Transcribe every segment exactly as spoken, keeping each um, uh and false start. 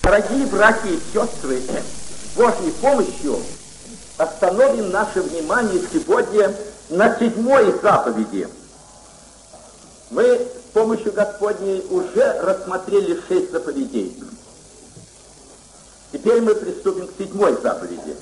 Дорогие братья и сестры, с Божьей помощью остановим наше внимание сегодня на седьмой заповеди. Мы с помощью Господней уже рассмотрели шесть заповедей. Теперь мы приступим к седьмой заповеди.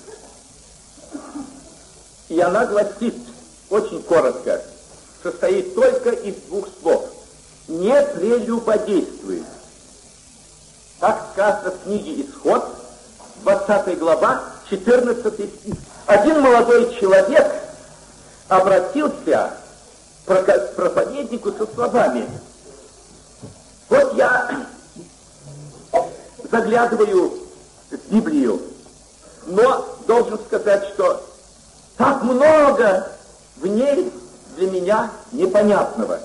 И она гласит очень коротко, состоит только из двух слов. Не прелюбодействуй. Так сказано в книге Исход, двадцатая глава, четырнадцатый стих. Один молодой человек обратился к проповеднику со словами: вот я заглядываю в Библию, но должен сказать, что так много в ней для меня непонятного.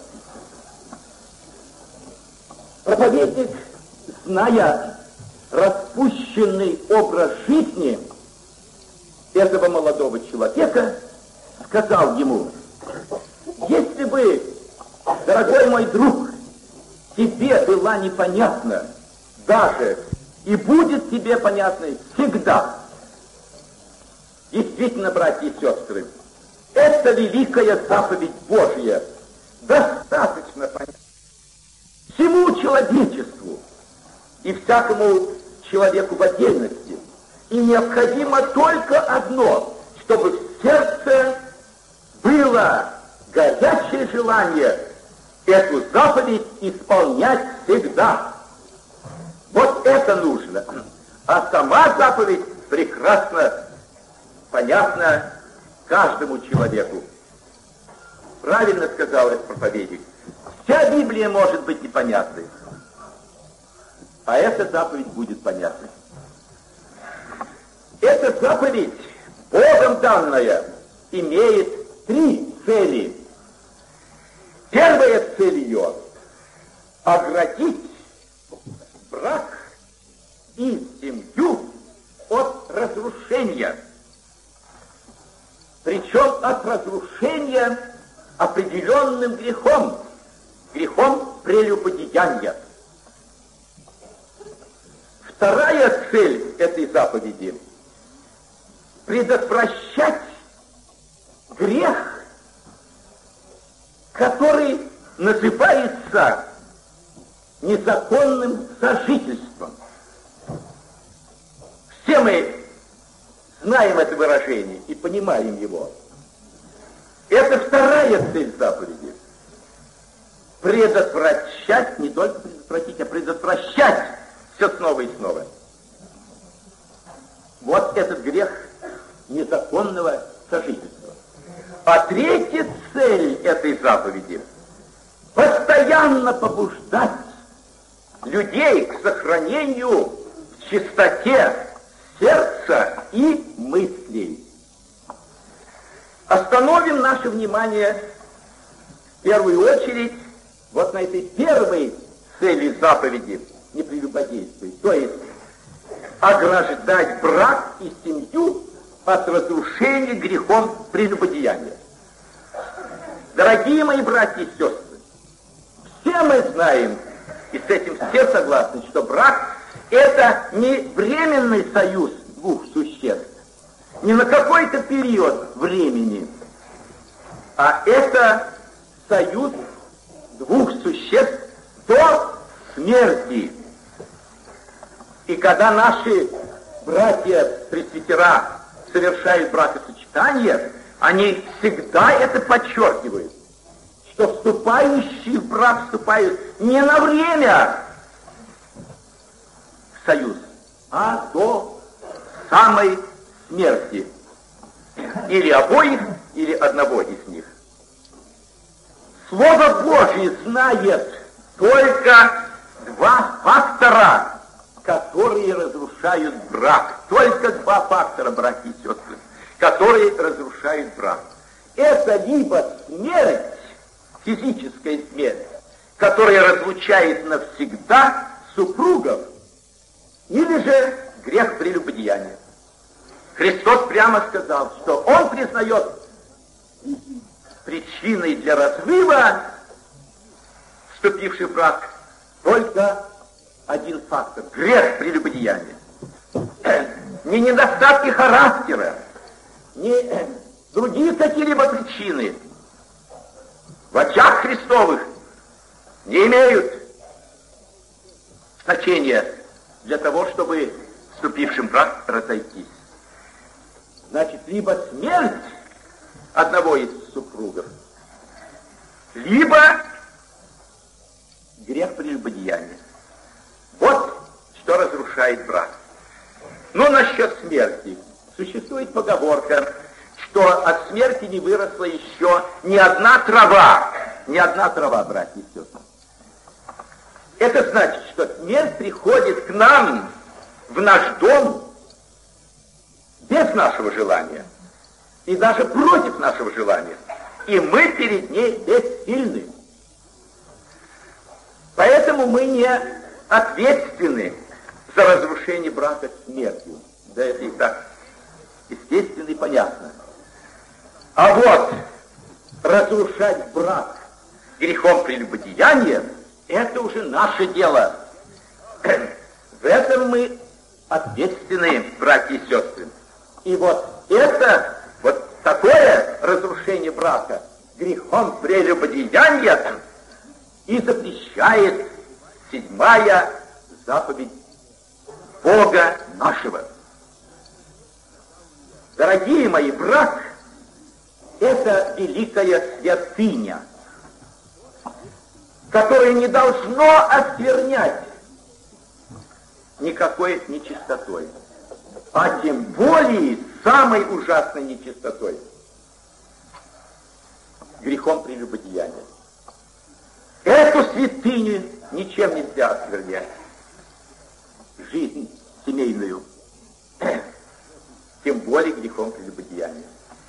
Проповедник, зная распущенный образ жизни этого молодого человека, сказал ему: если бы, дорогой мой друг, тебе была непонятна даже и будет тебе понятной всегда. Действительно, братья и сестры, это великая заповедь Божья, достаточно понятна всему человечеству и всякому человеку в отдельности. И необходимо только одно, чтобы в сердце было горячее желание эту заповедь исполнять всегда. Вот это нужно. А сама заповедь прекрасно понятна каждому человеку. Правильно сказал этот проповедник. Вся Библия может быть непонятной, а эта заповедь будет понятной. Эта заповедь, Богом данная, имеет три цели. Первая цель ее — оградить брак и семью от разрушения. Причем от разрушения определенным грехом, грехом прелюбодеяния. Вторая цель этой заповеди — предотвращать грех, который называется незаконным сожительством. Все мы знаем это выражение и понимаем его. Это вторая цель заповеди. Предотвращать, не только предотвратить, а предотвращать все снова и снова. Вот этот грех незаконного сожительства. А третья цель этой заповеди — постоянно побуждать людей к сохранению в чистоте сердца и мыслей. Остановим наше внимание в первую очередь вот на этой первой цели заповеди — не прелюбодействуй, то есть ограждать брак и семью от разрушения грехом прелюбодеяния. Дорогие мои братья и сестры, все мы знаем, и с этим все согласны, что брак — это не временный союз двух существ, не на какой-то период времени, а это союз двух существ до смерти. И когда наши братья-пресвитера совершают бракосочетание, они всегда это подчеркивают, что вступающие в брак вступают не на время в союз, а до самой смерти. Или обоих, или одного из них. Слово Божье знает только два фактора, которые разрушают брак. Только два фактора, братья и сестры, которые разрушают брак. Это либо смерть, физическая смерть, которая разлучает навсегда супругов, или же грех прелюбодеяния. Христос прямо сказал, что Он признает причиной для разрыва вступивший в брак только один фактор – грех прелюбодеяния. Не недостатки характера, не другие какие-либо причины в очах Христовых не имеют значения для того, чтобы вступившим в брак разойтись. Значит, либо смерть одного из супругов, либо грех прелюбодеяния. Вот что разрушает брак. Но насчет смерти. Существует поговорка, что от смерти не выросла еще ни одна трава. Ни одна трава, братья и сестры. Это значит, что смерть приходит к нам в наш дом без нашего желания. И даже против нашего желания. И мы перед ней бессильны. Поэтому мы не ответственны за разрушение брака смертью. Да это и так естественно и понятно. А вот разрушать брак грехом прелюбодеяния — это уже наше дело. В этом мы ответственны, братья и сестры. И вот это, вот такое разрушение брака грехом прелюбодеяния и запрещает седьмая заповедь Бога нашего. Дорогие мои, брак — это великая святыня, которое не должно осквернять никакой нечистотой, а тем более самой ужасной нечистотой — грехом прелюбодеяния. Эту святыню ничем нельзя осквернять. Жизнь семейную, тем более грехом прелюбодеяния.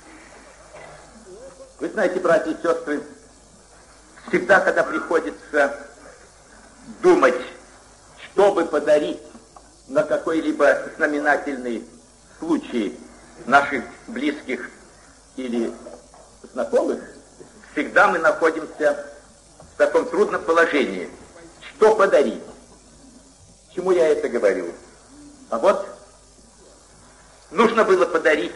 Вы знаете, братья и сестры, всегда, когда приходится думать, чтобы подарить на какой-либо знаменательный случай наших близких или знакомых, всегда мы находимся в таком трудном положении. Что подарить? Чему я это говорю? А вот нужно было подарить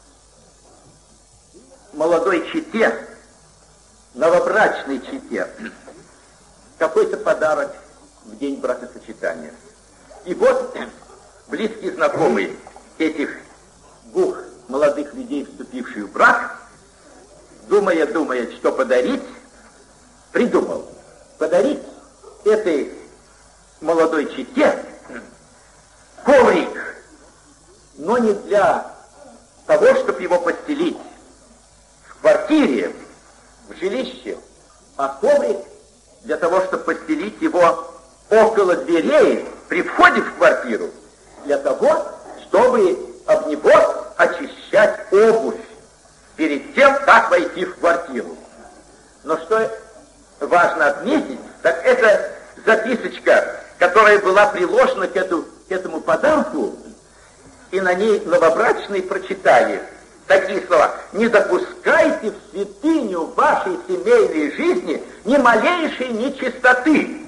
молодой чете, новобрачной чете, какой-то подарок в день бракосочетания. И вот близкие знакомые этих двух молодых людей, вступивших в брак, думая, думая, что подарить, придумал подарить этой молодой чете коврик, но не для того, чтобы его постелить в квартире, в жилище, а коврик для того, чтобы постелить его около дверей при входе в квартиру, для того, чтобы об него очищать обувь перед тем, как войти в квартиру. Но что важно отметить, так это записочка, которая была приложена к, эту, к этому подарку, и на ней новобрачные прочитали такие слова: «Не допускайте в святыню вашей семейной жизни ни малейшей нечистоты».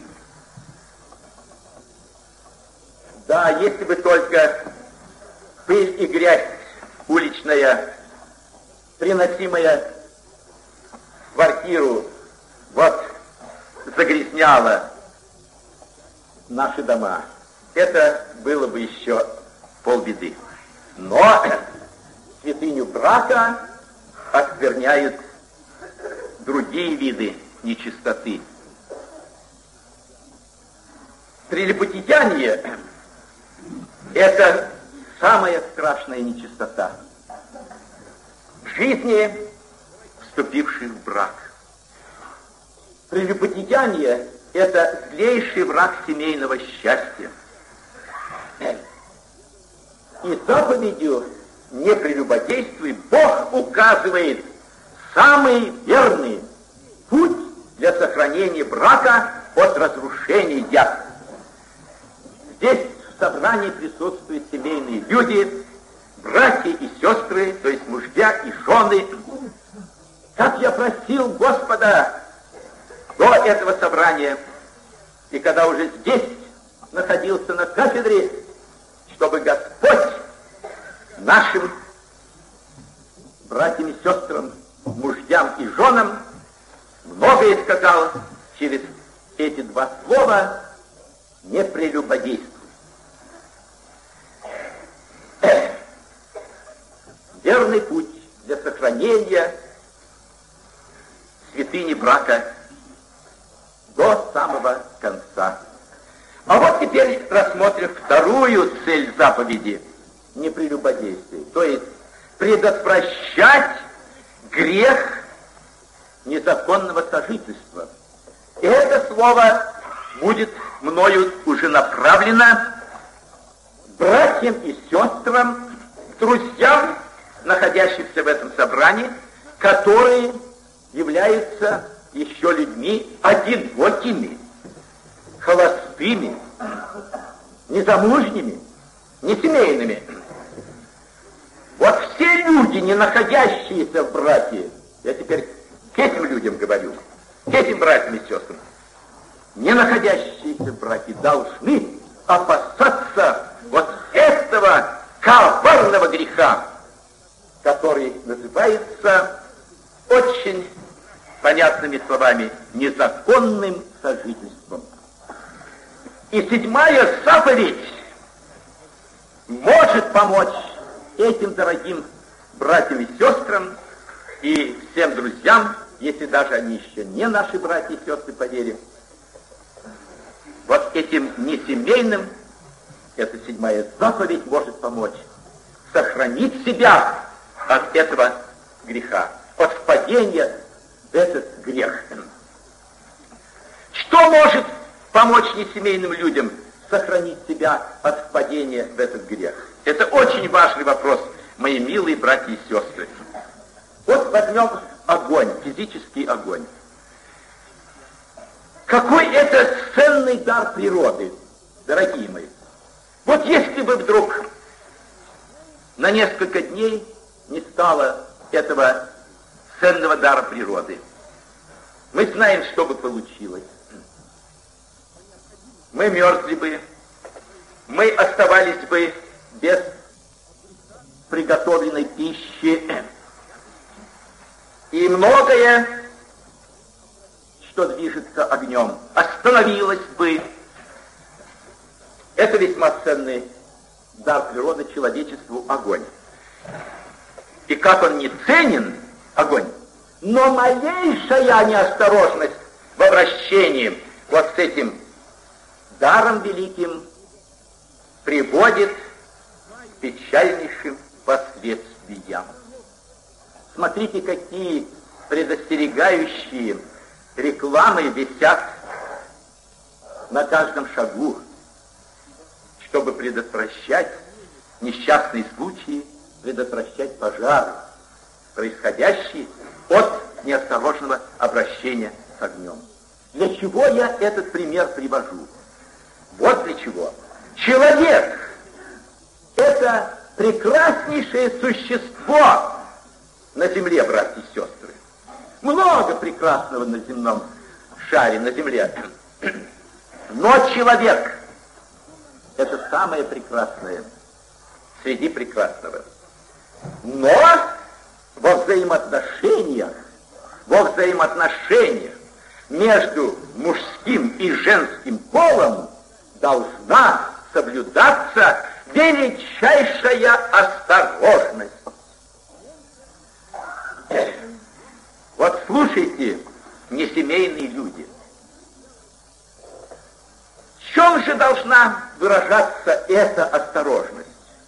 Да, если бы только пыль и грязь уличная, приносимая в квартиру, вот загрязняла наши дома, это было бы еще полбеды. Но святыню брака оскверняют другие виды нечистоты. Прелюбодеяние — это самая страшная нечистота в жизни вступивших в брак. Прелюбодеяние — это злейший враг семейного счастья. И заповедью «не прелюбодействуй» Бог указывает самый верный путь для сохранения брака от разрушения. Здесь в собрании присутствуют семейные люди, братья и сестры, то есть мужья и жены. Как я просил Господа до этого собрания, и когда уже здесь находился на кафедре, чтобы Господь нашим братьям и сестрам, мужьям и женам многое сказал через эти два слова: не прелюбодействуй. Верный путь для сохранения святыни брака до самого конца. А вот теперь рассмотрим вторую цель заповеди — не прелюбодействие, то есть предотвращать грех незаконного сожительства. И это слово будет мною уже направлено братьям и сестрам, друзьям, находящимся в этом собрании, которые являются еще людьми одинокими, холостыми, незамужними, несемейными. Вот все люди, не находящиеся в браке, я теперь к этим людям говорю, к этим братьям и сестрам, не находящиеся в браке, должны опасаться вот этого коварного греха, который называется очень понятными словами незаконным сожительством. И седьмая заповедь может помочь этим дорогим братьям и сестрам и всем друзьям, если даже они еще не наши братья и сестры по вере, вот этим несемейным, эта седьмая заповедь может помочь сохранить себя от этого греха, от впадения в этот грех. Что может помочь несемейным людям сохранить себя от впадения в этот грех? Это очень важный вопрос, мои милые братья и сестры. Вот возьмем огонь, физический огонь. Какой это ценный дар природы, дорогие мои. Вот если бы вдруг на несколько дней не стало этого ценного дара природы, мы знаем, что бы получилось. Мы мерзли бы, мы оставались бы без приготовленной пищи, и многое, что движется огнем, остановилось бы. Это весьма ценный дар природы человечеству — огонь. И как он не ценен, огонь, но малейшая неосторожность в обращении вот с этим даром великим приводит к печальнейшим последствиям. Смотрите, какие предостерегающие рекламы висят на каждом шагу, чтобы предотвращать несчастные случаи, предотвращать пожары, происходящие от неосторожного обращения с огнем. Для чего я этот пример привожу? Вот для чего. Человек — это прекраснейшее существо на земле, братья и сестры. Много прекрасного на земном шаре, на земле. Но человек — это самое прекрасное среди прекрасного. Но во взаимоотношениях, во взаимоотношениях между мужским и женским полом должна соблюдаться величайшая осторожность. Вот слушайте, несемейные люди, в чем же должна выражаться эта осторожность?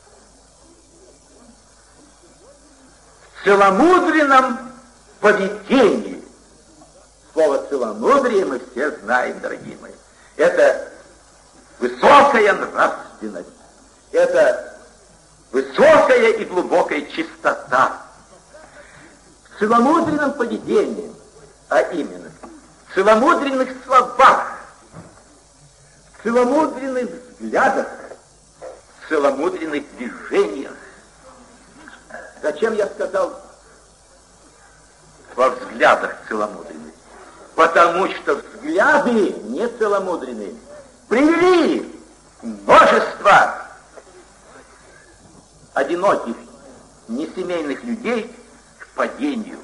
В целомудренном поведении. Слово «целомудрие» мы все знаем, дорогие мои. Это высокая нравственность, это высокая и глубокая чистота. В целомудренном поведении, а именно в целомудренных словах, в целомудренных взглядах, в целомудренных движениях. Зачем я сказал во взглядах целомудренных? Потому что взгляды не целомудренные привели множество одиноких, несемейных людей к падению.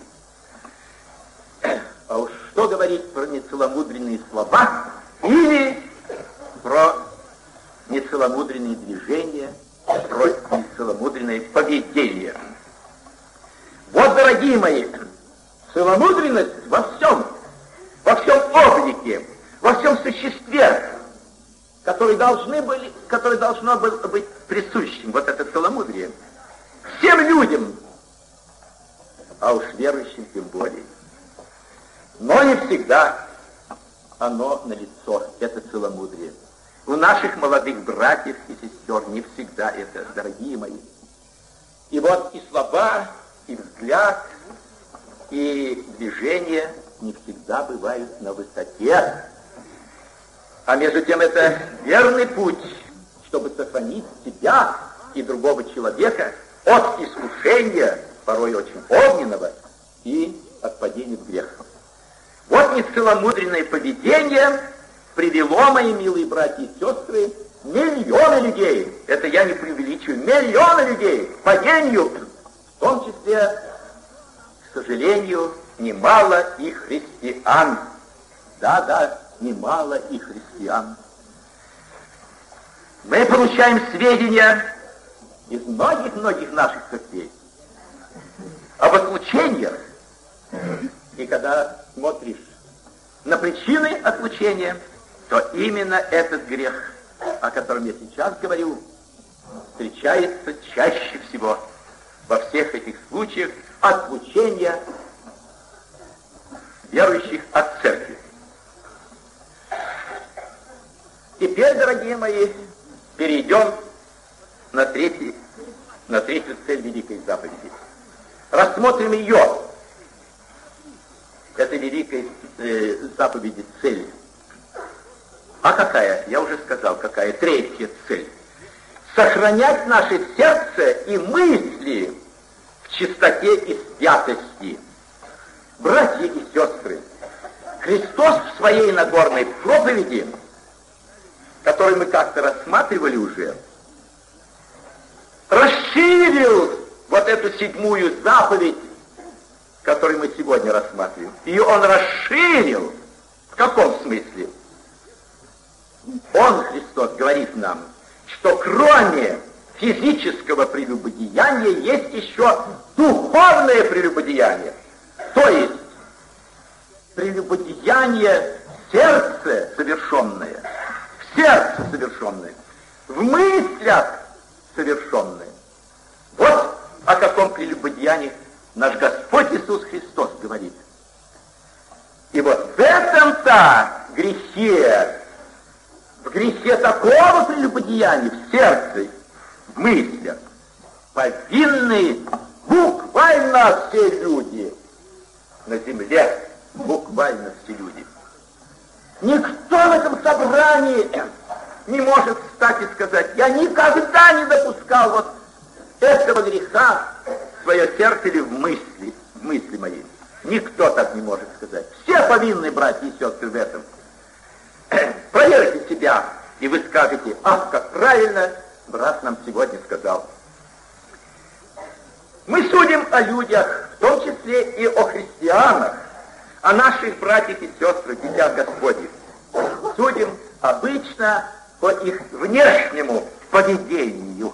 А уж что говорить про нецеломудренные слова или про нецеломудренные движения, про нецеломудренное поведение. Вот, дорогие мои, целомудренность во всем, во всем облике, во всем существе, которые должны были, которые должно было быть присущим, вот это целомудрие, всем людям, а уж верующим тем более. Но не всегда оно налицо, это целомудрие. У наших молодых братьев и сестер не всегда это, дорогие мои. И вот и слова, и взгляд, и движения не всегда бывают на высоте. А между тем это верный путь, чтобы сохранить себя и другого человека от искушения, порой очень огненного, и от падения в грех. Вот нецеломудренное поведение привело, мои милые братья и сестры, миллионы людей, это я не преувеличиваю, миллионы людей к падению, в том числе, к сожалению, немало и христиан. Да-да, немало и христиан. Мы получаем сведения из многих-многих наших церквей об отлучениях. И когда смотришь на причины отлучения, то именно этот грех, о котором я сейчас говорю, встречается чаще всего во всех этих случаях отлучения верующих от церкви. Теперь, дорогие мои, перейдем на, третий, на третью цель великой заповеди. Рассмотрим ее. Это великой э, заповеди цель. А какая? Я уже сказал, какая третья цель. Сохранять наше сердце и мысли в чистоте и святости. Братья и сестры, Христос в своей Нагорной проповеди, которую мы как-то рассматривали уже, расширил вот эту седьмую заповедь, которую мы сегодня рассматриваем. Ее он расширил. В каком смысле? Он, Христос, говорит нам, что кроме физического прелюбодеяния есть еще духовное прелюбодеяние. То есть прелюбодеяние в сердце совершенное, в сердце совершенное, в мыслях совершенное. Вот о каком прелюбодеянии наш Господь Иисус Христос говорит. И вот в этом-то грехе, в грехе такого прелюбодеяния в сердце, в мыслях, повинны буквально все люди на земле, буквально все люди. Никто в этом собрании не может встать и сказать: я никогда не допускал вот этого греха в свое сердце или в мысли, в мысли мои. Никто так не может сказать. Все повинны, братья и сестры, в этом. Проверьте себя, и вы скажете: ах, как правильно брат нам сегодня сказал. Мы судим о людях, в том числе и о христианах, о наших братьях и сестрах, дитя Господних. Судим обычно по их внешнему поведению.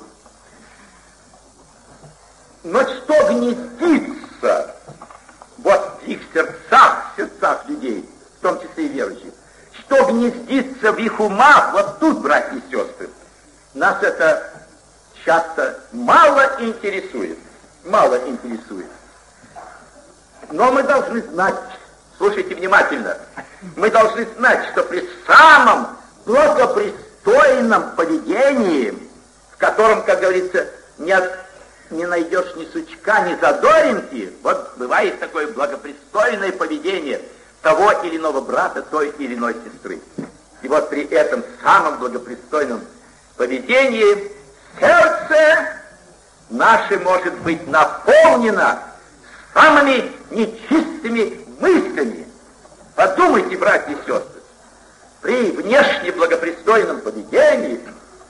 Но что гнездится вот в их сердцах, в сердцах людей, в том числе и верующих, что гнездится в их умах, вот тут, братья и сестры, нас это часто мало интересует, мало интересует. Но мы должны знать, слушайте внимательно, мы должны знать, что при самом благопристойном поведении, в котором, как говорится, не, от, не найдешь ни сучка, ни задоринки, вот бывает такое благопристойное поведение того или иного брата, той или иной сестры. И вот при этом самом благопристойном поведении сердце наше может быть наполнено самыми нечистыми мыслями. Подумайте, братья и сестры, при внешне благопристойном поведении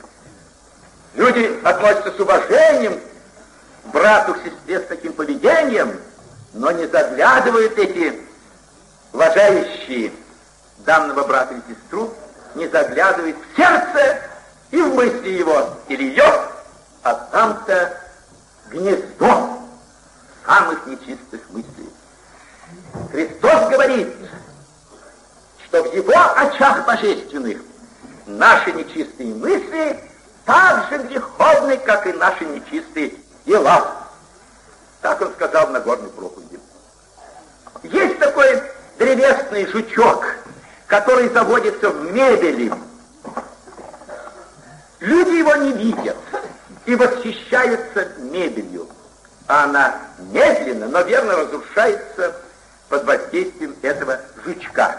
Люди относятся с уважением к брату, к сестре с таким поведением, но не заглядывают эти уважающие данного брата и сестру, не заглядывают в сердце и в мысли его или ее, а там-то гнездо самых нечистых мыслей. Христос говорит, что в его очах божественных наши нечистые мысли так же греховны, как и наши нечистые дела. Так он сказал в Нагорной проповеди. Есть такой древесный жучок, который заводится в мебели. Люди его не видят и восхищаются мебелью, а она медленно, но верно разрушается под воздействием этого жучка.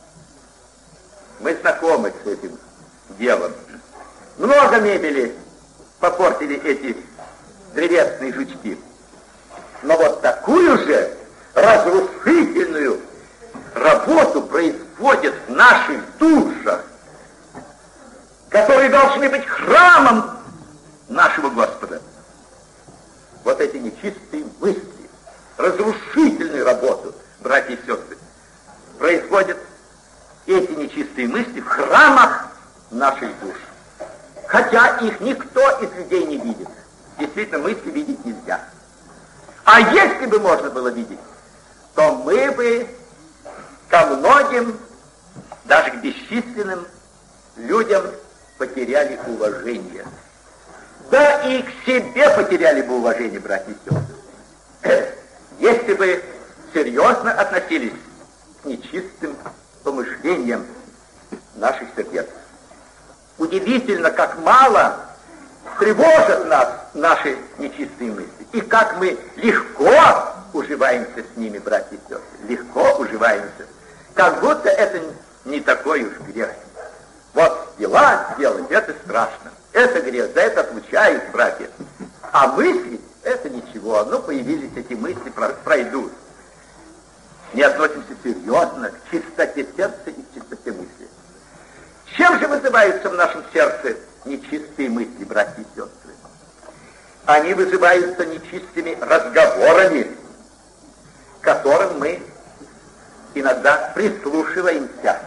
Мы знакомы с этим делом. Много мебели попортили эти древесные жучки. Но вот такую же разрушительную работу производят в наших душах, которые должны быть храмом нашего Господа. Вот эти нечистые мысли, разрушительную работу, братья и сестры, производят эти нечистые мысли в храмах наших душ. Хотя их никто из людей не видит. Действительно, мысли видеть нельзя. А если бы можно было видеть, то мы бы ко многим, даже к бесчисленным людям потеряли уважение. Да и к себе потеряли бы уважение, братья и сестры. Если бы серьезно относились к нечистым помышлениям наших сердец. Удивительно, как мало тревожат нас наши нечистые мысли, и как мы легко уживаемся с ними, братья и сестры, легко уживаемся, как будто это не такой уж грех. Вот дела сделать, это страшно, это грех, за это отлучают, братья. А мысли, это ничего, ну появились эти мысли, пройдут. Не относимся серьезно к чистоте сердца и к чистоте мысли. Чем же вызываются в нашем сердце нечистые мысли, братья и сестры? Они вызываются нечистыми разговорами, к которым мы иногда прислушиваемся.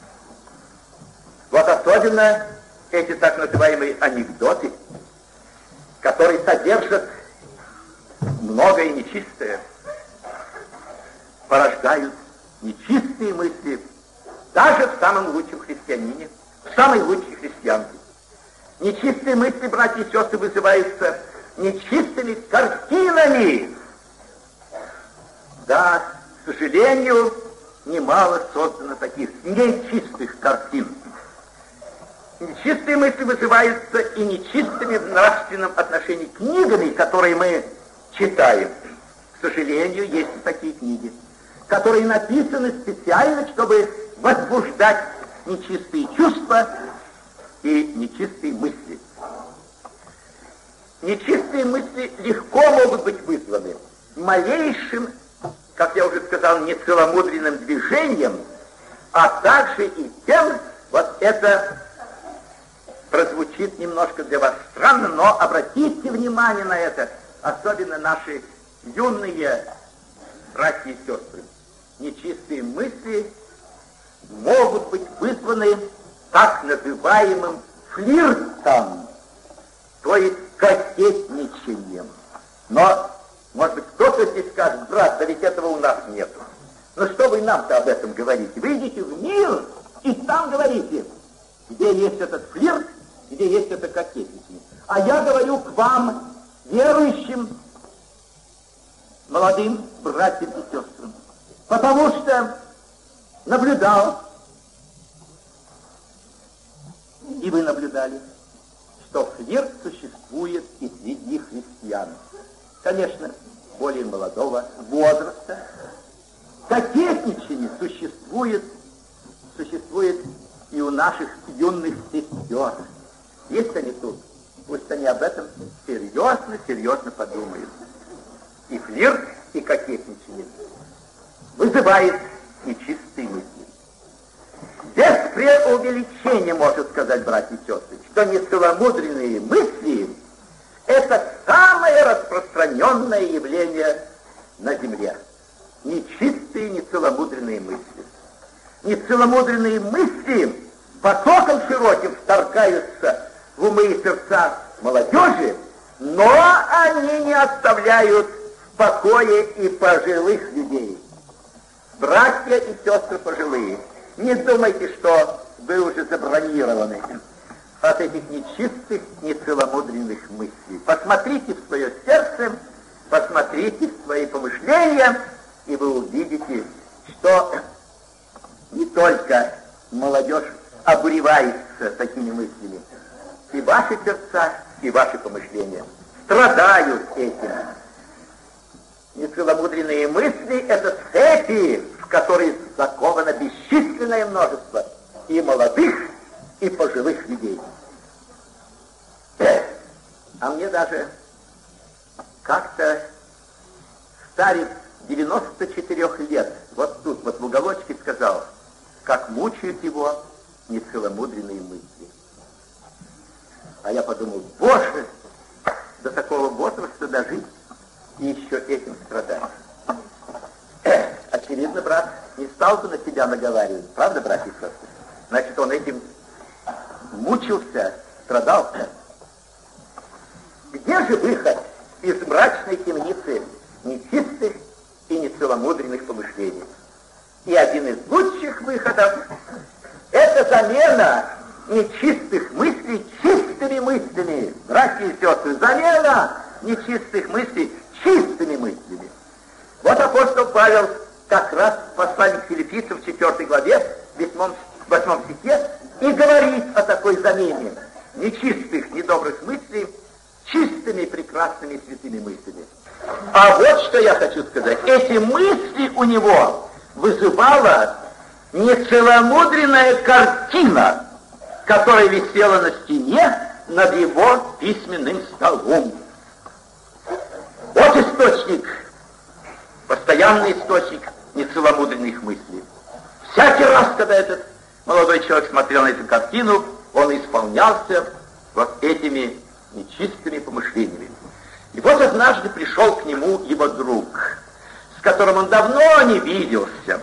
Вот особенно эти так называемые анекдоты, которые содержат многое нечистое, порождают нечистые мысли даже в самом лучшем христианине, в самой лучшей христианке. Нечистые мысли, братья и сестры, вызываются нечистыми картинами. Да, к сожалению, немало создано таких нечистых картин. Нечистые мысли вызываются и нечистыми в нравственном отношении книгами, которые мы читаем. К сожалению, есть и такие книги, которые написаны специально, чтобы возбуждать нечистые чувства и нечистые мысли. Нечистые мысли легко могут быть вызваны малейшим, как я уже сказал, нецеломудренным движением, а также и тем, вот это прозвучит немножко для вас странно, но обратите внимание на это, особенно наши юные братья и сестры. Нечистые мысли могут быть вызваны так называемым флиртом, то есть кокетничанием. Но, может быть, кто-то здесь скажет: брат, да ведь этого у нас нету. Ну что вы нам-то об этом говорите? Вы идите в мир и там говорите, где есть этот флирт, где есть это кокетничание. А я говорю к вам, верующим, молодым братьям и сестрам, потому что наблюдал, и вы наблюдали, что флирт существует и среди христиан. Конечно, более молодого возраста. Кокетничание существует, существует и у наших юных сестер. Есть они тут, пусть они об этом серьезно, серьезно подумают. И флирт, и кокетничание вызывает нечистые мысли. Без преувеличения, можно сказать, братья и сестры, что нецеломудренные мысли распространенное явление на земле. Нечистые, нецеломудренные мысли. Нецеломудренные мысли потоком широким вторгаются в умы и сердца молодежи, но они не оставляют в покое и пожилых людей. Братья и сестры пожилые, не думайте, что вы уже забронированы от этих нечистых, нецеломудренных мыслей. Посмотрите в свое сердце, посмотрите в свои помышления, и вы увидите, что не только молодежь обуревается такими мыслями, и ваши сердца, и ваши помышления страдают этим. Нецеломудренные мысли — это цепи, в которые заковано бесчисленное множество и молодых, и пожилых людей. А мне даже как-то старец девяноста четырёх лет вот тут, вот в уголочке сказал, как мучают его нецеломудренные мысли. А я подумал, боже, до такого возраста дожить и еще этим страдать. Очевидно, брат не стал бы на себя наговаривать, правда, братья и сестры? Значит, он этим мучился, страдал. Где же выход из мрачной темницы нечистых и нецеломудренных помышлений? И один из лучших выходов — это замена нечистых мыслей чистыми мыслями. Братья и сестры, замена нечистых мыслей чистыми мыслями. Вот апостол Павел как раз в послании к Филиппийцам в четвёртой главе, в восьмом стихе, и говорит о такой замене нечистых, недобрых мыслей чистыми, прекрасными, святыми мыслями. А вот что я хочу сказать. Эти мысли у него вызывала нецеломудренная картина, которая висела на стене над его письменным столом. Вот источник, постоянный источник нецеломудренных мыслей. Всякий раз, когда этот молодой человек смотрел на эту картину, он исполнялся вот этими нечистыми помышлениями. И вот однажды пришел к нему его друг, с которым он давно не виделся.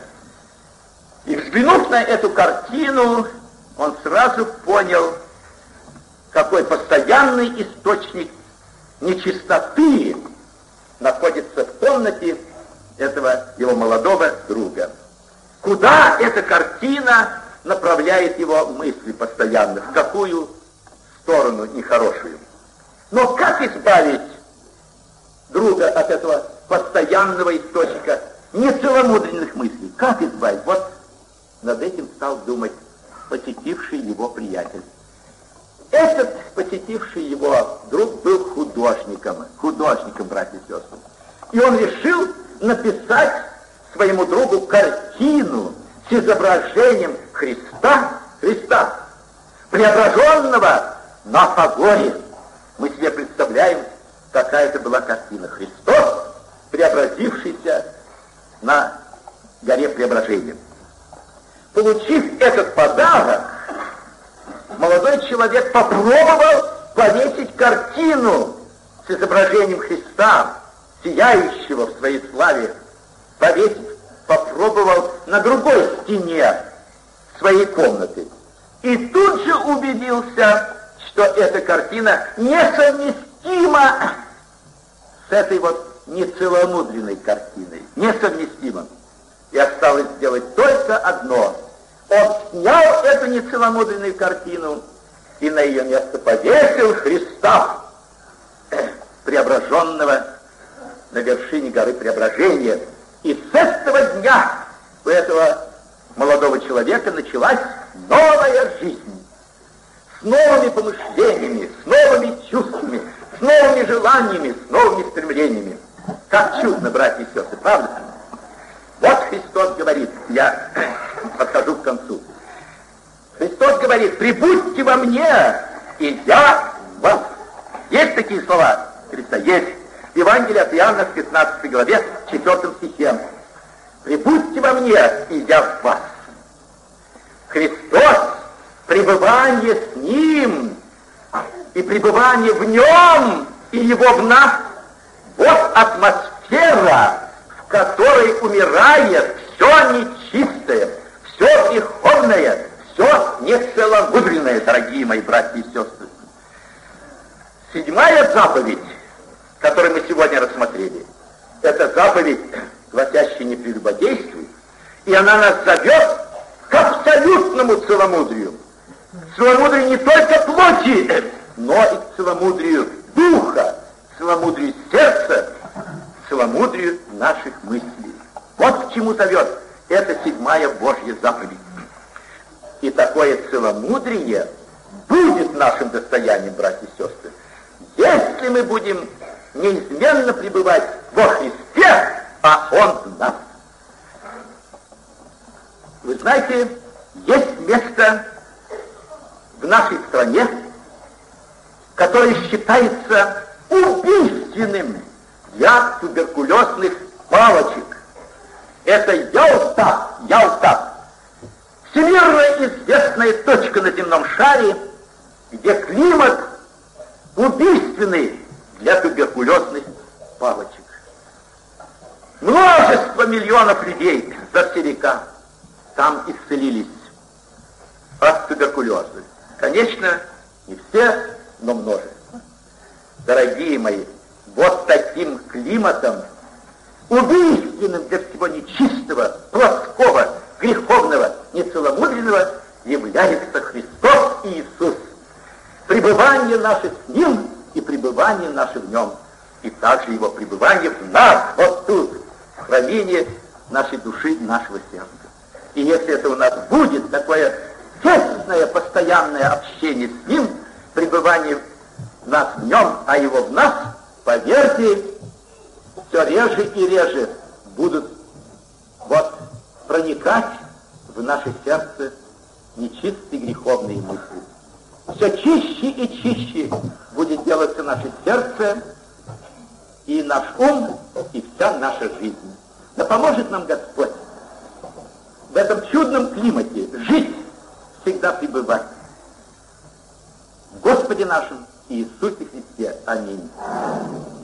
И взглянув на эту картину, он сразу понял, какой постоянный источник нечистоты находится в комнате этого его молодого друга. Куда эта картина направляет его мысли постоянно, в какую сторону нехорошую. Но как избавить друга от этого постоянного источника нецеломудренных мыслей? Как избавить? Вот над этим стал думать посетивший его приятель. Этот посетивший его друг был художником, художником, братья и сестры. И он решил написать своему другу картину с изображением Христа, Христа, преображенного на Фагоре. Мы себе представляем, какая это была картина. Христос, преобразившийся на горе Преображения. Получив этот подарок, молодой человек попробовал повесить картину с изображением Христа, сияющего в своей славе, повесить попробовал на другой стене своей комнаты. И тут же убедился, что эта картина несовместима с этой вот нецеломудренной картиной. Несовместима. И осталось сделать только одно. Он снял эту нецеломудренную картину и на ее место повесил Христа, преображенного на вершине горы Преображения. И с этого дня у этого молодого человека началась новая жизнь. С новыми помышлениями, с новыми чувствами, с новыми желаниями, с новыми стремлениями. Как чудно, братья и сестры, правда? Вот Христос говорит, я подхожу к концу. Христос говорит: прибудьте во мне, и я в вас. Есть такие слова Христа? Есть. Евангелие от Иоанна в пятнадцатой главе, четвёртом стихе. Прибудьте во мне, и я в вас. Христос, пребывание с Ним, и пребывание в Нем, и Его в нас, вот вот атмосфера, в которой умирает все нечистое, все греховное, все нецеломудренное, дорогие мои братья и сестры. Седьмая заповедь, которую мы сегодня рассмотрели, это заповедь, гласящая «не прелюбодействуй», и она нас зовет к абсолютному целомудрию. Целомудрию не только плоти, но и к целомудрию духа, целомудрию сердца, целомудрию наших мыслей. Вот к чему зовет эта седьмая Божья заповедь. И такое целомудрие будет нашим достоянием, братья и сестры, если мы будем неизменно пребывать во Христе, а Он в нас. Вы знаете, есть место в нашей стране, которое считается убийственным для туберкулезных палочек. Это Ялта, Ялта. Всемирно известная точка на земном шаре, где климат убийственный для туберкулезных палочек. Множество миллионов людей за все века там исцелились от туберкулеза. Конечно, не все, но множество. Дорогие мои, вот таким климатом, убийственным для всего нечистого, плоского, греховного, нецеломудренного, является Христос Иисус. Пребывание наше с Ним и пребывание наше в Нем. И также Его пребывание в нас, вот тут, в храмине нашей души и нашего сердца. И если это у нас будет такое тесное, постоянное общение с Ним, пребывание нас в Нем, а Его в нас, поверьте, все реже и реже будут вот проникать в наше сердце нечистые греховные мысли. Все чище и чище будет делаться наше сердце, и наш ум, и вся наша жизнь. Да поможет нам Господь в этом чудном климате жить, всегда пребывать. В Господе нашем Иисусе Христе. Аминь.